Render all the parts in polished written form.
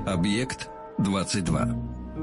Объект 22.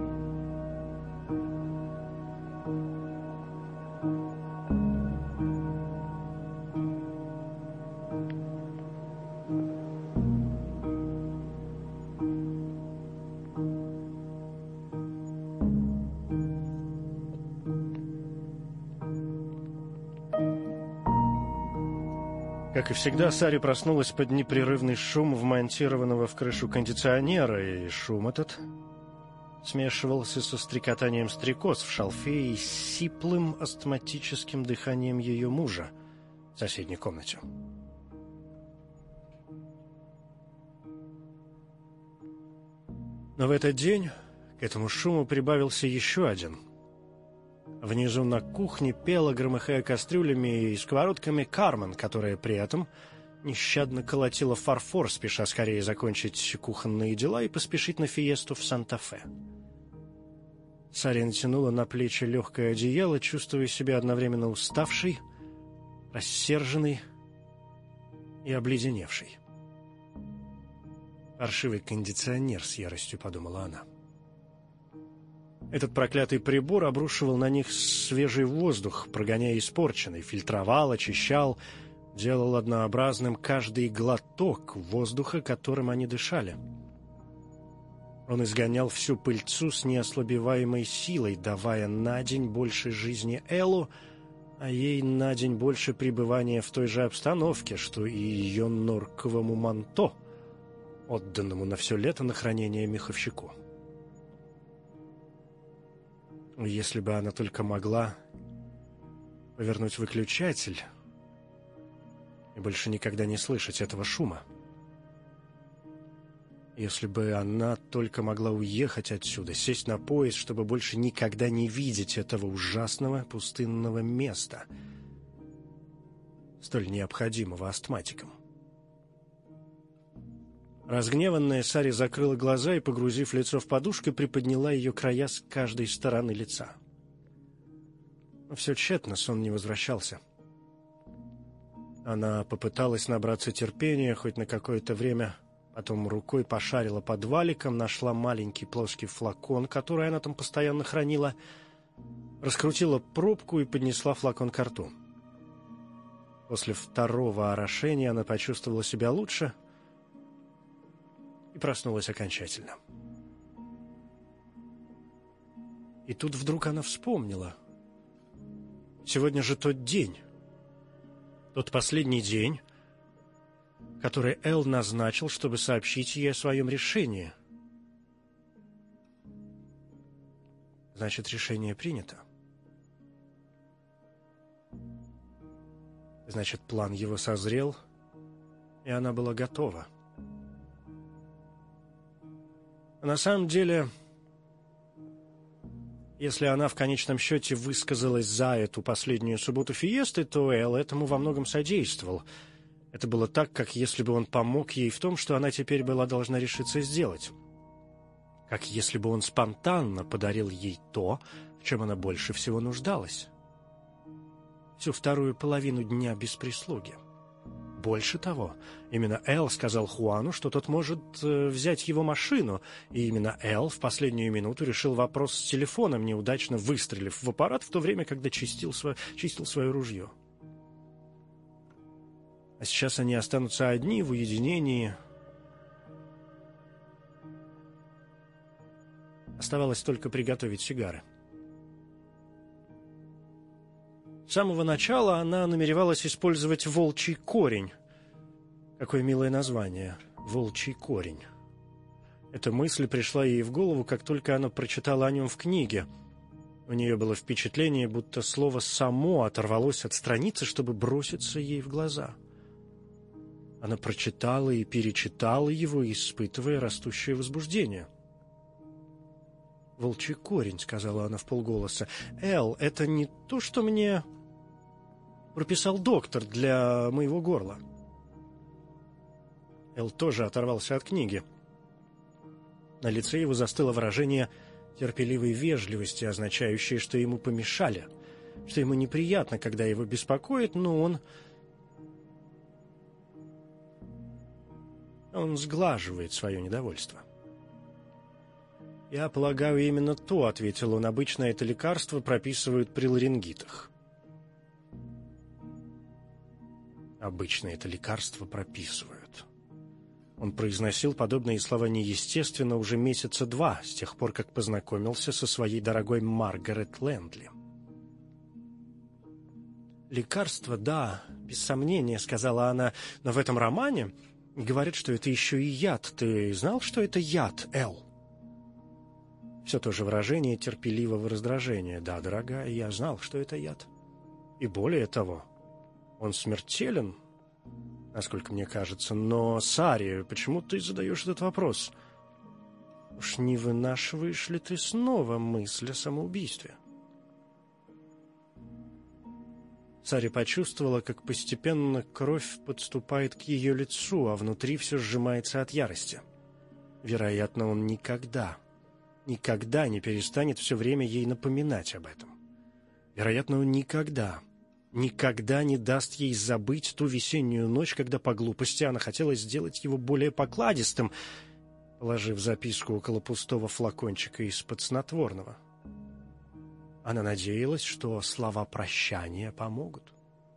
Как и всегда, Сари проснулась под непрерывный шум вмонтированного в крышу кондиционера, и шум этот смешивался со стрекотанием стрекоз в шалфее и сиплым астматическим дыханием ее мужа в соседней комнате. Но в этот день к этому шуму прибавился еще один. Внизу на кухне пела, громыхая кастрюлями и сковородками, Кармен, которая при этом нещадно колотила фарфор, спеша скорее закончить кухонные дела и поспешить на фиесту в Санта-Фе. Сари натянула на плечи легкое одеяло, чувствуя себя одновременно уставшей, рассерженной и обледеневшей. «Паршивый кондиционер», — с яростью подумала она. Этот проклятый прибор обрушивал на них свежий воздух, прогоняя испорченный, фильтровал, очищал, делал однообразным каждый глоток воздуха, которым они дышали. Он изгонял всю пыльцу с неослабеваемой силой, давая на день больше жизни Эллу, а ей на день больше пребывания в той же обстановке, что и ее норковому манто, отданному на все лето на хранение меховщику. Если бы она только могла повернуть выключатель и больше никогда не слышать этого шума. Если бы она только могла уехать отсюда, сесть на поезд, чтобы больше никогда не видеть этого ужасного пустынного места, столь необходимого астматикам. Разгневанная, Сари закрыла глаза и, погрузив лицо в подушку, приподняла ее края с каждой стороны лица. Но все тщетно, сон не возвращался. Она попыталась набраться терпения хоть на какое-то время, потом рукой пошарила под валиком, нашла маленький плоский флакон, который она там постоянно хранила, раскрутила пробку и поднесла флакон ко рту. После второго орошения она почувствовала себя лучше и проснулась окончательно. И тут вдруг она вспомнила. Сегодня же тот день, тот последний день, который Эл назначил, чтобы сообщить ей о своем решении. Значит, решение принято. Значит, план его созрел, и она была готова. На самом деле, если она в конечном счете высказалась за эту последнюю субботу фиесты, то Эл этому во многом содействовал. Это было так, как если бы он помог ей в том, что она теперь была должна решиться сделать. Как если бы он спонтанно подарил ей то, в чем она больше всего нуждалась. Всю вторую половину дня без прислуги. Больше того, именно Эл сказал Хуану, что тот может взять его машину, и именно Эл в последнюю минуту решил вопрос с телефоном, неудачно выстрелив в аппарат в то время, когда чистил свое ружье. А сейчас они останутся одни в уединении. Оставалось только приготовить сигары. С самого начала она намеревалась использовать волчий корень. Какое милое название — волчий корень. Эта мысль пришла ей в голову, как только она прочитала о нем в книге. У нее было впечатление, будто слово само оторвалось от страницы, чтобы броситься ей в глаза. Она прочитала и перечитала его, испытывая растущее возбуждение. «Волчий корень», — сказала она вполголоса. «Эл, это не то, что мне прописал доктор для моего горла». Эл тоже оторвался от книги. На лице его застыло выражение терпеливой вежливости, означающее, что ему помешали, что ему неприятно, когда его беспокоит, но он сглаживает свое недовольство. «Я полагаю, именно то», — ответил он. «Обычно это лекарство прописывают при ларингитах». «Обычно это лекарство прописывают». Он произносил подобные слова неестественно уже месяца 2, с тех пор, как познакомился со своей дорогой Маргарет Лэндли. «Лекарство, да, без сомнения», — сказала она, — «но в этом романе говорят, что это еще и яд. Ты знал, что это яд, Эл?» Все то же выражение терпеливого раздражения. «Да, дорогая, я знал, что это яд. И более того, он смертелен, насколько мне кажется. Но, Сари, почему ты задаешь этот вопрос? Уж не вынашиваешь ли ты снова мысль о самоубийстве?» Сари почувствовала, как постепенно кровь подступает к ее лицу, а внутри все сжимается от ярости. Вероятно, он никогда не перестанет все время ей напоминать об этом. Вероятно, он никогда не даст ей забыть ту весеннюю ночь, когда по глупости она хотела сделать его более покладистым, положив записку около пустого флакончика из-под снотворного. Она надеялась, что слова прощания помогут.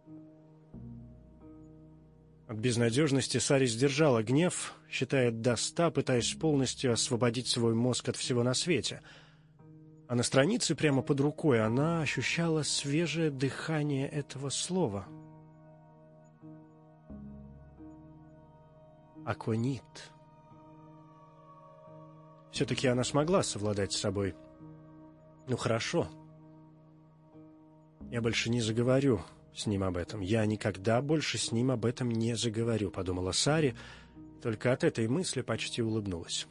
От безнадежности Сари сдержала гнев, считая до 100, пытаясь полностью освободить свой мозг от всего на свете. А на странице прямо под рукой она ощущала свежее дыхание этого слова. Аконит. Все-таки она смогла совладать с собой. Ну хорошо. Я больше не заговорю с ним об этом. Я никогда больше с ним об этом не заговорю, подумала Сари, только от этой мысли почти улыбнулась.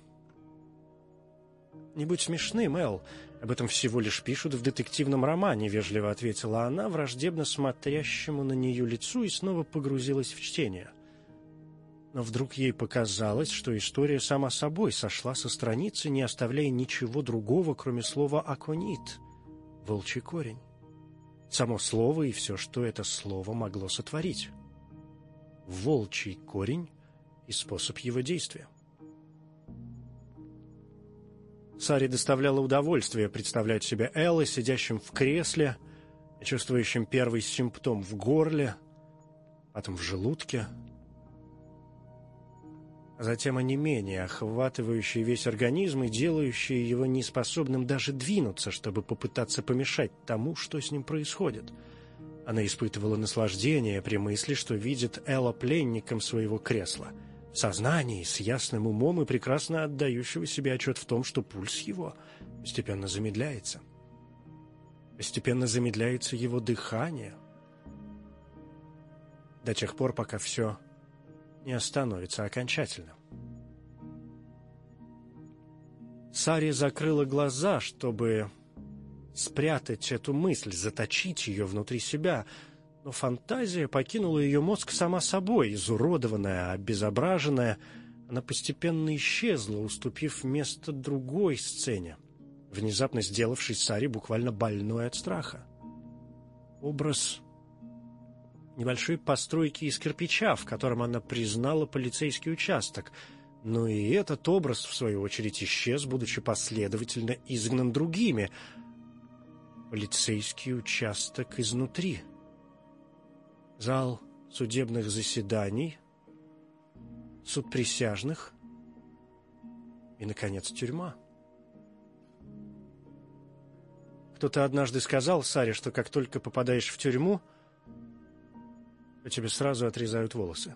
«Не будь смешным, Эл. Об этом всего лишь пишут в детективном романе», — вежливо ответила она враждебно смотрящему на нее лицу и снова погрузилась в чтение. Но вдруг ей показалось, что история сама собой сошла со страницы, не оставляя ничего другого, кроме слова «аконит» — волчий корень. Само слово и все, что это слово могло сотворить. Волчий корень и способ его действия. Саре доставляло удовольствие представлять себе Элла, сидящим в кресле, чувствующим первый симптом в горле, потом в желудке, а затем онемение, охватывающее весь организм и делающее его неспособным даже двинуться, чтобы попытаться помешать тому, что с ним происходит. Она испытывала наслаждение при мысли, что видит Элла пленником своего кресла, в сознании, с ясным умом и прекрасно отдающего себе отчет в том, что пульс его постепенно замедляется. Постепенно замедляется его дыхание. До тех пор, пока все не остановится окончательно. Сари закрыла глаза, чтобы спрятать эту мысль, заточить ее внутри себя, но фантазия покинула ее мозг сама собой, изуродованная, обезображенная. Она постепенно исчезла, уступив место другой сцене, внезапно сделавшись Сари буквально больной от страха. Образ небольшой постройки из кирпича, в котором она признала полицейский участок. Но и этот образ, в свою очередь, исчез, будучи последовательно изгнан другими. Полицейский участок изнутри. Зал судебных заседаний, суд присяжных и, наконец, тюрьма. Кто-то однажды сказал Саре, что как только попадаешь в тюрьму, то тебе сразу отрезают волосы.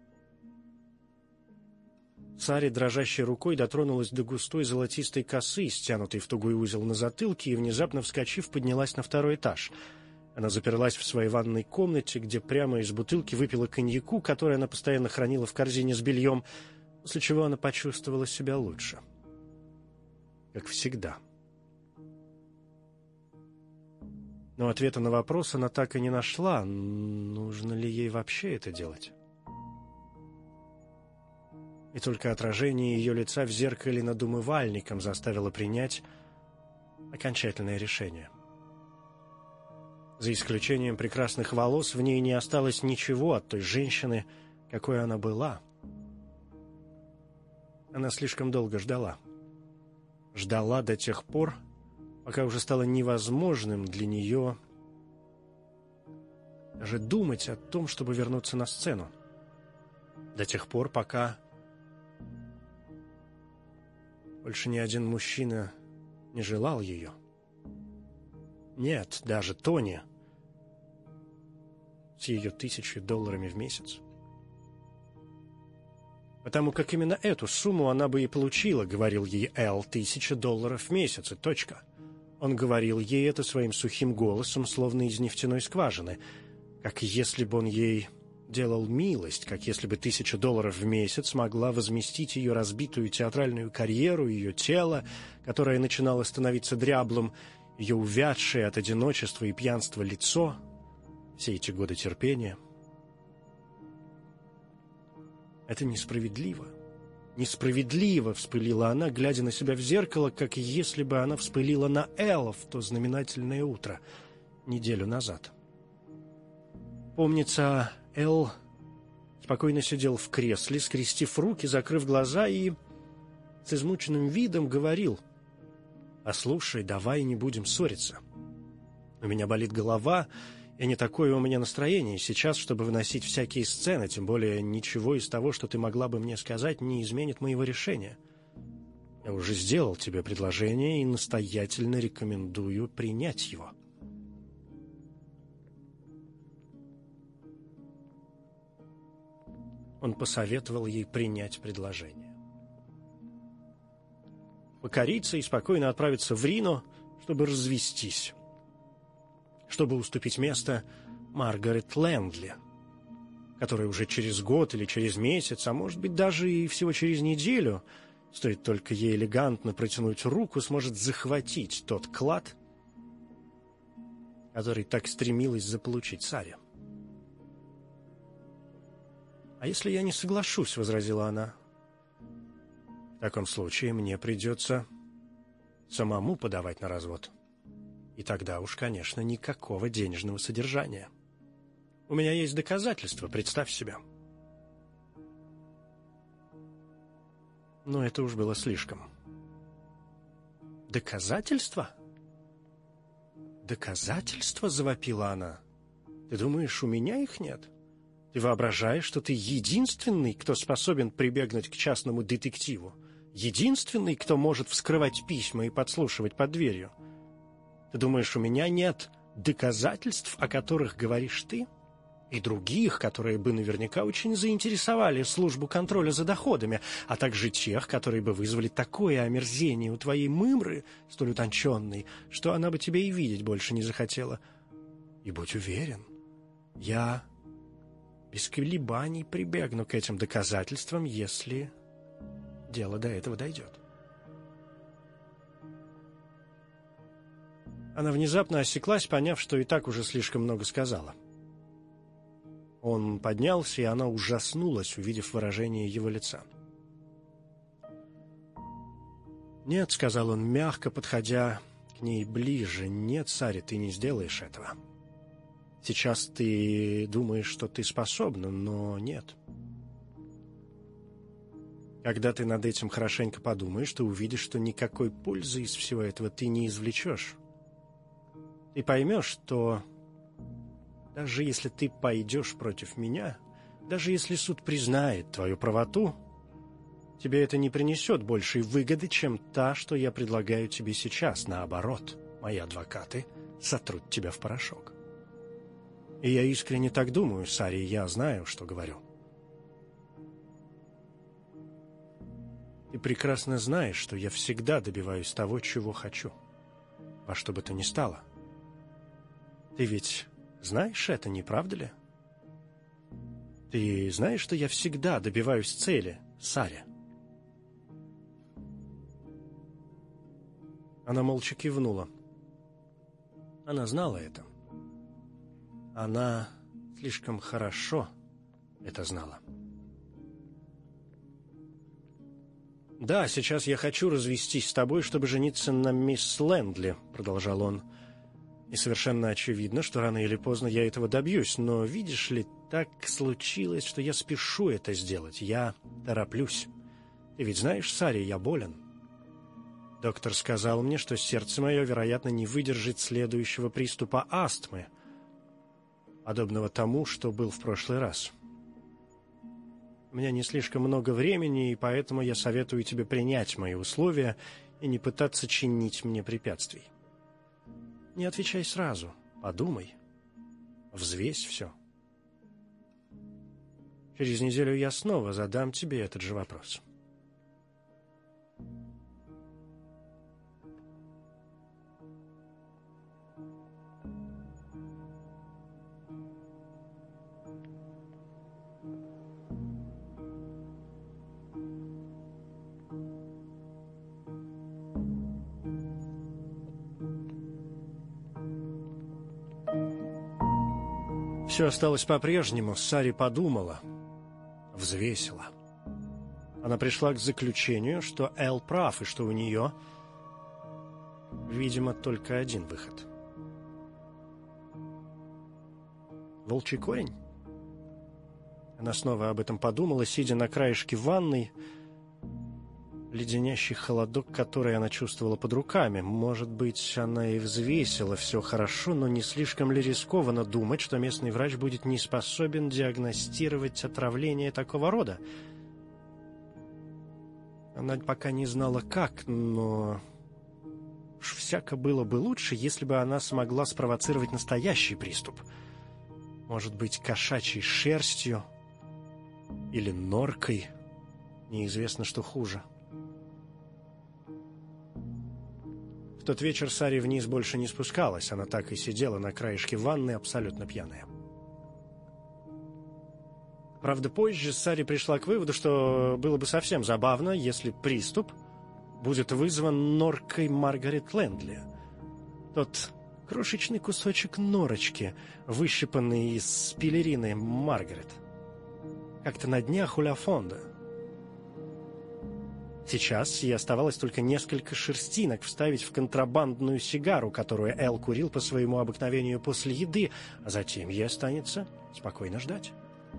Сари дрожащей рукой дотронулась до густой золотистой косы, стянутой в тугой узел на затылке, и, внезапно вскочив, поднялась на 2-й этаж. Она заперлась в своей ванной комнате, где прямо из бутылки выпила коньяку, который она постоянно хранила в корзине с бельем, после чего она почувствовала себя лучше. Как всегда. Но ответа на вопрос она так и не нашла, нужно ли ей вообще это делать. И только отражение ее лица в зеркале над умывальником заставило принять окончательное решение. За исключением прекрасных волос, в ней не осталось ничего от той женщины, какой она была. Она слишком долго ждала. ждала до тех пор, пока уже стало невозможным для нее даже думать о том, чтобы вернуться на сцену. До тех пор, пока больше ни один мужчина не желал ее. Нет, даже Тони с ее $1000 в месяц. Потому как именно эту сумму она бы и получила, говорил ей Эл, $1000 в месяц, и точка. Он говорил ей это своим сухим голосом, словно из нефтяной скважины, как если бы он ей делал милость, как если бы $1000 в месяц могла возместить ее разбитую театральную карьеру, ее тело, которое начинало становиться дряблым, ее увядшее от одиночества и пьянства лицо, все эти годы терпения. Это несправедливо. Несправедливо, вспылила она, глядя на себя в зеркало, как если бы она вспылила на Элла в то знаменательное утро, неделю назад. Помнится, Эл спокойно сидел в кресле, скрестив руки, закрыв глаза, и с измученным видом говорил: «Послушай, давай не будем ссориться. У меня болит голова, и не такое у меня настроение сейчас, чтобы выносить всякие сцены, тем более ничего из того, что ты могла бы мне сказать, не изменит моего решения. Я уже сделал тебе предложение и настоятельно рекомендую принять его». Он посоветовал ей принять предложение. Покориться и спокойно отправиться в Рино, чтобы развестись, чтобы уступить место Маргарет Лэндли, которая уже через год или через месяц, а может быть даже и всего через неделю, стоит только ей элегантно протянуть руку, сможет захватить тот клад, который так стремилась заполучить Саре. «А если я не соглашусь?» — возразила она. «В таком случае мне придется самому подавать на развод. И тогда уж, конечно, никакого денежного содержания. У меня есть доказательства, представь себе». Но это уж было слишком. «Доказательства? Доказательства?» — завопила она. «Ты думаешь, у меня их нет? Ты воображаешь, что ты единственный, кто способен прибегнуть к частному детективу? Единственный, кто может вскрывать письма и подслушивать под дверью? Ты думаешь, у меня нет доказательств, о которых говоришь ты? И других, которые бы наверняка очень заинтересовали службу контроля за доходами, а также тех, которые бы вызвали такое омерзение у твоей мымры, столь утонченной, что она бы тебя и видеть больше не захотела. И будь уверен, я без колебаний прибегну к этим доказательствам, если дело до этого дойдет». Она внезапно осеклась, поняв, что и так уже слишком много сказала. Он поднялся, и она ужаснулась, увидев выражение его лица. «Нет», — сказал он, мягко подходя к ней ближе, — «нет, Саре, ты не сделаешь этого. Сейчас ты думаешь, что ты способна, но нет. Когда ты над этим хорошенько подумаешь, ты увидишь, что никакой пользы из всего этого ты не извлечешь. Ты поймешь, что даже если ты пойдешь против меня, даже если суд признает твою правоту, тебе это не принесет большей выгоды, чем та, что я предлагаю тебе сейчас. Наоборот, мои адвокаты сотрут тебя в порошок. И я искренне так думаю, Саре, я знаю, что говорю. Ты прекрасно знаешь, что я всегда добиваюсь того, чего хочу, во что бы то ни стало. Ты ведь знаешь это, не правда ли? Ты знаешь, что я всегда добиваюсь цели, Саре?» Она молча кивнула. Она знала это. Она слишком хорошо это знала. «Да, сейчас я хочу развестись с тобой, чтобы жениться на мисс Лэндли», — продолжал он. «И совершенно очевидно, что рано или поздно я этого добьюсь, но, видишь ли, так случилось, что я спешу это сделать, я тороплюсь. Ты ведь знаешь, Саре, я болен. Доктор сказал мне, что сердце мое, вероятно, не выдержит следующего приступа астмы, подобного тому, что был в прошлый раз. У меня не слишком много времени, и поэтому я советую тебе принять мои условия и не пытаться чинить мне препятствий. Не отвечай сразу, подумай, взвесь все. Через неделю я снова задам тебе этот же вопрос. Все осталось по-прежнему. Сари подумала, взвесила. Она пришла к заключению, что Эл прав, и что у нее, видимо, только один выход. Волчий корень? Она снова об этом подумала, сидя на краешке ванной, леденящий холодок, который она чувствовала под руками. Может быть, она и взвесила все хорошо, но не слишком ли рискованно думать, что местный врач будет не способен диагностировать отравление такого рода? Она пока не знала как, но уж всяко было бы лучше, если бы она смогла спровоцировать настоящий приступ. Может быть, кошачьей шерстью или норкой. Неизвестно, что хуже. В тот вечер Сари вниз больше не спускалась. Она так и сидела на краешке ванны, абсолютно пьяная. Правда, позже Сари пришла к выводу, что было бы совсем забавно, если приступ будет вызван норкой Маргарет Лэндли. Тот крошечный кусочек норочки, выщипанный из пелерины Маргарет. Как-то на днях у Ля Фонда. Сейчас ей оставалось только несколько шерстинок вставить в контрабандную сигару, которую Эл курил по своему обыкновению после еды, а затем ей останется спокойно ждать.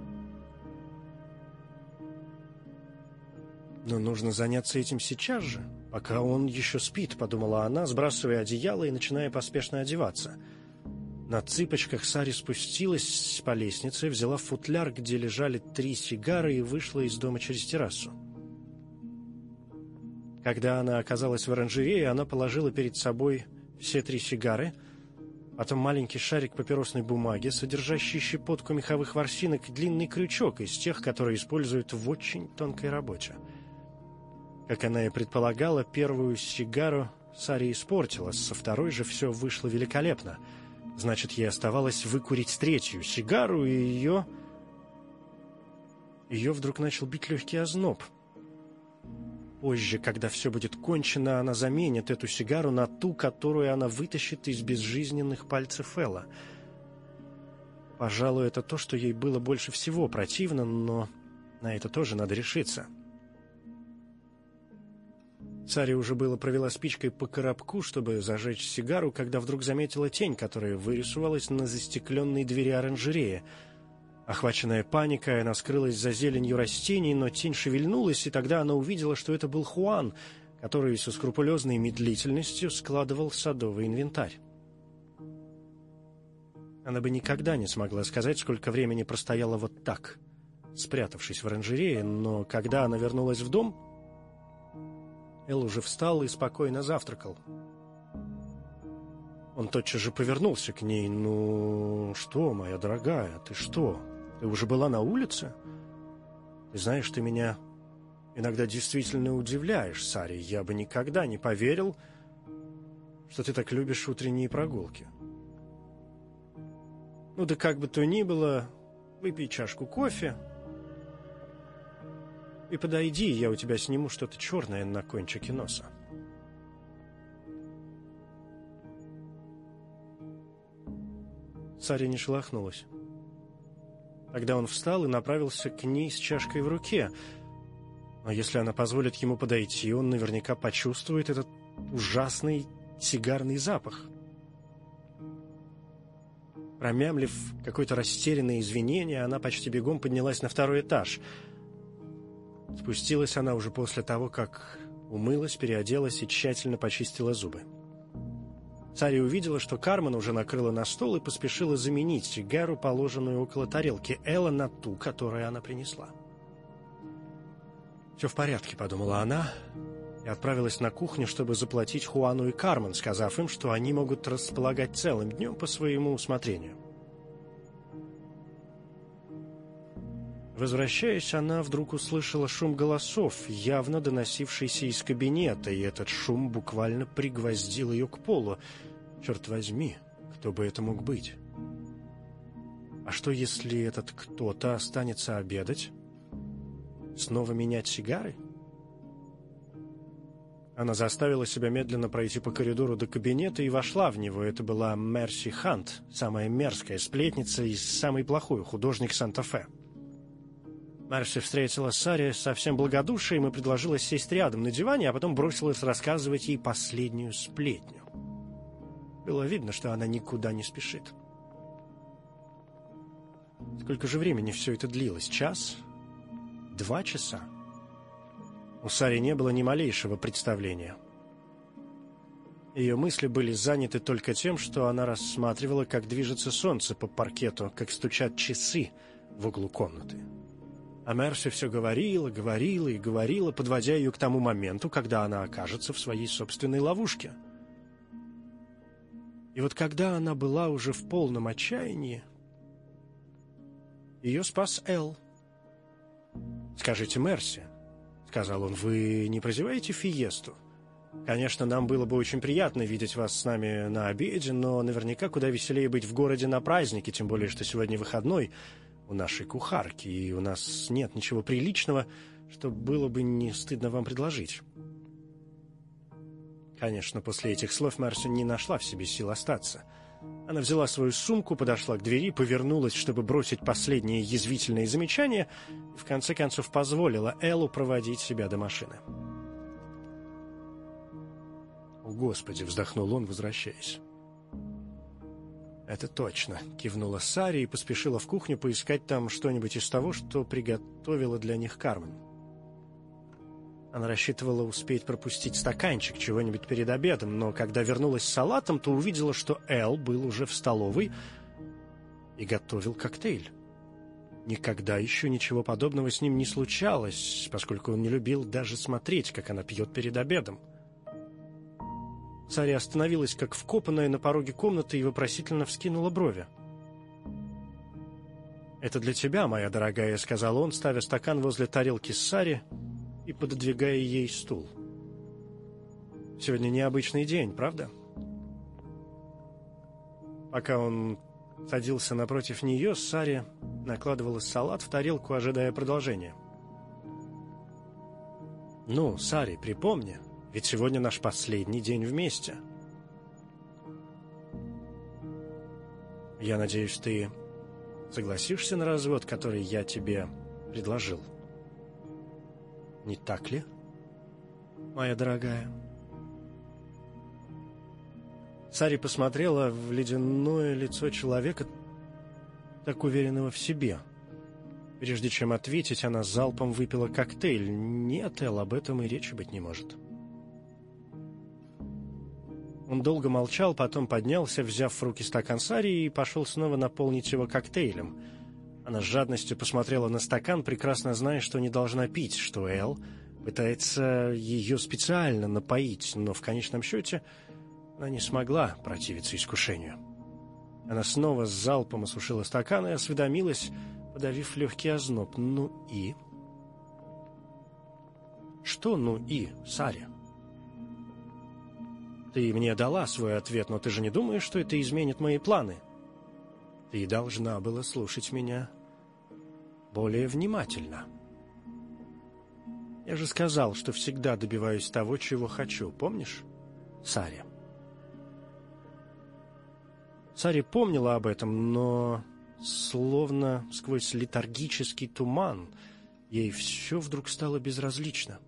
Но нужно заняться этим сейчас же, пока он еще спит, подумала она, сбрасывая одеяло и начиная поспешно одеваться. На цыпочках Сари спустилась по лестнице, взяла футляр, где лежали 3 сигары, и вышла из дома через террасу. Когда она оказалась в оранжерее, она положила перед собой все 3 сигары, потом маленький шарик папиросной бумаги, содержащий щепотку меховых ворсинок, и длинный крючок из тех, которые используют в очень тонкой работе. Как она и предполагала, первую сигару Сари испортила, со второй же все вышло великолепно. Значит, ей оставалось выкурить 3-ю сигару, и ее вдруг начал бить легкий озноб. Позже, когда все будет кончено, она заменит эту сигару на ту, которую она вытащит из безжизненных пальцев Элла. Пожалуй, это то, что ей было больше всего противно, но на это тоже надо решиться. Сари уже было провела спичкой по коробку, чтобы зажечь сигару, когда вдруг заметила тень, которая вырисовалась на застекленной двери оранжереи. Охваченная паникой, она скрылась за зеленью растений, но тень шевельнулась, и тогда она увидела, что это был Хуан, который со скрупулезной медлительностью складывал садовый инвентарь. Она бы никогда не смогла сказать, сколько времени простояла вот так, спрятавшись в оранжерее, но когда она вернулась в дом, Эл уже встал и спокойно завтракал. Он тотчас же повернулся к ней. «Ну что, моя дорогая, ты что? Ты уже была на улице? Ты знаешь, ты меня иногда действительно удивляешь, Сари. Я бы никогда не поверил, что ты так любишь утренние прогулки. Ну да как бы то ни было, выпей чашку кофе и подойди, я у тебя сниму что-то черное на кончике носа». Сари не шелохнулась. Тогда он встал и направился к ней с чашкой в руке. Но если она позволит ему подойти, он наверняка почувствует этот ужасный сигарный запах. Промямлив какое-то растерянное извинение, она почти бегом поднялась на 2-й этаж. Спустилась она уже после того, как умылась, переоделась и тщательно почистила зубы. Сари увидела, что Кармен уже накрыла на стол и поспешила заменить сигару, положенную около тарелки Элла, на ту, которую она принесла. «Все в порядке», — подумала она, и отправилась на кухню, чтобы заплатить Хуану и Кармен, сказав им, что они могут располагать целым днем по своему усмотрению. Возвращаясь, она вдруг услышала шум голосов, явно доносившийся из кабинета, и этот шум буквально пригвоздил ее к полу. Черт возьми, кто бы это мог быть? А что, если этот кто-то останется обедать? Снова менять сигары? Она заставила себя медленно пройти по коридору до кабинета и вошла в него. Это была Мерси Хант, самая мерзкая сплетница и самый плохой художник Санта-Фе. Мерси встретила Сари со всем благодушием и предложила сесть рядом на диване, а потом бросилась рассказывать ей последнюю сплетню. Было видно, что она никуда не спешит. Сколько же времени все это длилось? Час? 2 часа? У Сари не было ни малейшего представления. Ее мысли были заняты только тем, что она рассматривала, как движется солнце по паркету, как стучат часы в углу комнаты. А Мерси все говорила, говорила и говорила, подводя ее к тому моменту, когда она окажется в своей собственной ловушке. И вот когда она была уже в полном отчаянии, ее спас Эл. «Скажите, Мерси, — сказал он, — вы не прозеваете фиесту? Конечно, нам было бы очень приятно видеть вас с нами на обеде, но наверняка куда веселее быть в городе на празднике, тем более, что сегодня выходной у нашей кухарки, и у нас нет ничего приличного, что было бы не стыдно вам предложить». Конечно, после этих слов Мерси не нашла в себе сил остаться. Она взяла свою сумку, подошла к двери, повернулась, чтобы бросить последние язвительные замечания, и в конце концов позволила Эллу проводить себя до машины. «О, Господи!» — вздохнул он, возвращаясь. «Это точно», — кивнула Сари и поспешила в кухню поискать там что-нибудь из того, что приготовила для них Кармен. Она рассчитывала успеть пропустить стаканчик чего-нибудь перед обедом, но когда вернулась с салатом, то увидела, что Эл был уже в столовой и готовил коктейль. Никогда еще ничего подобного с ним не случалось, поскольку он не любил даже смотреть, как она пьет перед обедом. Сари остановилась, как вкопанная, на пороге комнаты и вопросительно вскинула брови. «Это для тебя, моя дорогая», — сказал он, ставя стакан возле тарелки с Сари и пододвигая ей стул. «Сегодня необычный день, правда?» Пока он садился напротив нее, Сари накладывала салат в тарелку, ожидая продолжения. «Ну, Сари, припомни, ведь сегодня наш последний день вместе. Я надеюсь, ты согласишься на развод, который я тебе предложил. Не так ли, моя дорогая?» Сари посмотрела в ледяное лицо человека, так уверенного в себе. Прежде чем ответить, она залпом выпила коктейль. Нет, Эл, об этом и речи быть не может. Он долго молчал, потом поднялся, взяв в руки стакан Сари, и пошел снова наполнить его коктейлем. Она с жадностью посмотрела на стакан, прекрасно зная, что не должна пить, что Эл пытается ее специально напоить, но в конечном счете она не смогла противиться искушению. Она снова с залпом осушила стакан и осведомилась, подавив легкий озноб. «Ну и?» «Что «ну и», Сари?» «Ты мне дала свой ответ, но ты же не думаешь, что это изменит мои планы? Ты должна была слушать меня более внимательно. Я же сказал, что всегда добиваюсь того, чего хочу, помнишь, Сари?» Сари помнила об этом, но словно сквозь летаргический туман ей все вдруг стало безразлично.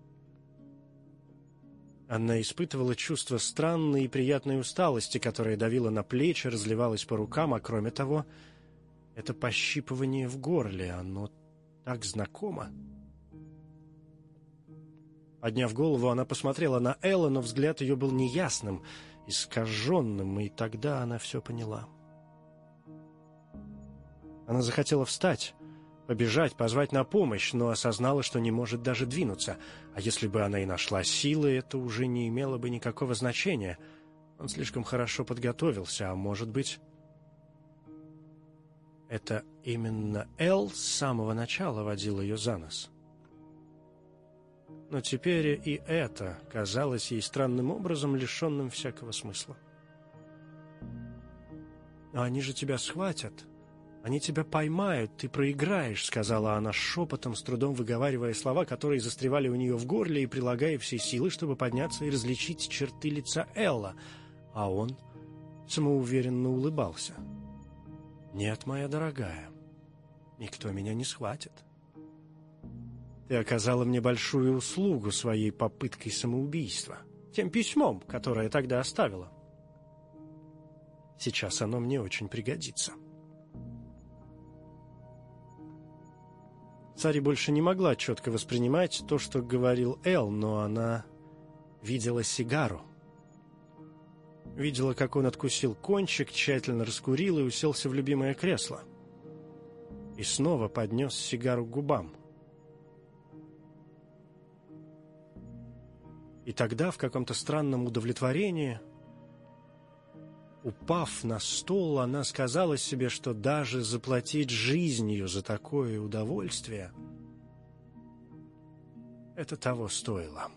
Она испытывала чувство странной и приятной усталости, которая давила на плечи, разливалась по рукам, а кроме того, это пощипывание в горле, оно так знакомо. Подняв голову, она посмотрела на Элла, но взгляд ее был неясным, искаженным, и тогда она все поняла. Она захотела встать, побежать, позвать на помощь, но осознала, что не может даже двинуться. А если бы она и нашла силы, это уже не имело бы никакого значения. Он слишком хорошо подготовился, а может быть... Это именно Эл с самого начала водил ее за нос. Но теперь и это казалось ей странным образом лишенным всякого смысла. «Но они же тебя схватят. Они тебя поймают, ты проиграешь», — сказала она шепотом, с трудом выговаривая слова, которые застревали у нее в горле, и прилагая все силы, чтобы подняться и различить черты лица Элла. А он самоуверенно улыбался. «Нет, моя дорогая, никто меня не схватит. Ты оказала мне большую услугу своей попыткой самоубийства, тем письмом, которое тогда оставила. Сейчас оно мне очень пригодится». Сари больше не могла четко воспринимать то, что говорил Эл, но она видела сигару. Видела, как он откусил кончик, тщательно раскурил и уселся в любимое кресло. И снова поднес сигару к губам. И тогда, в каком-то странном удовлетворении, упав на стол, она сказала себе, что даже заплатить жизнью за такое удовольствие — это того стоило.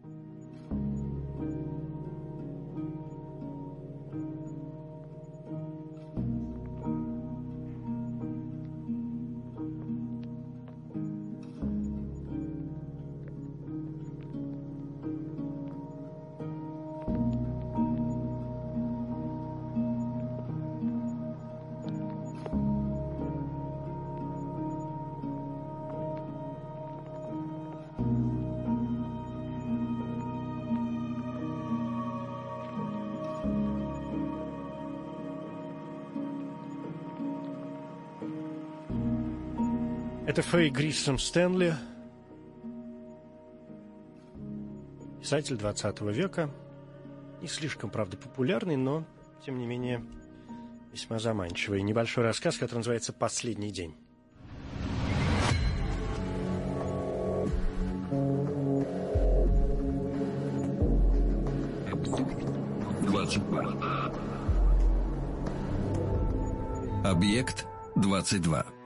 Это Фэй Гриссом Стэнли, писатель 20 века, не слишком, правда, популярный, но, тем не менее, весьма заманчивый. Небольшой рассказ, который называется «Последний день». Объект 22.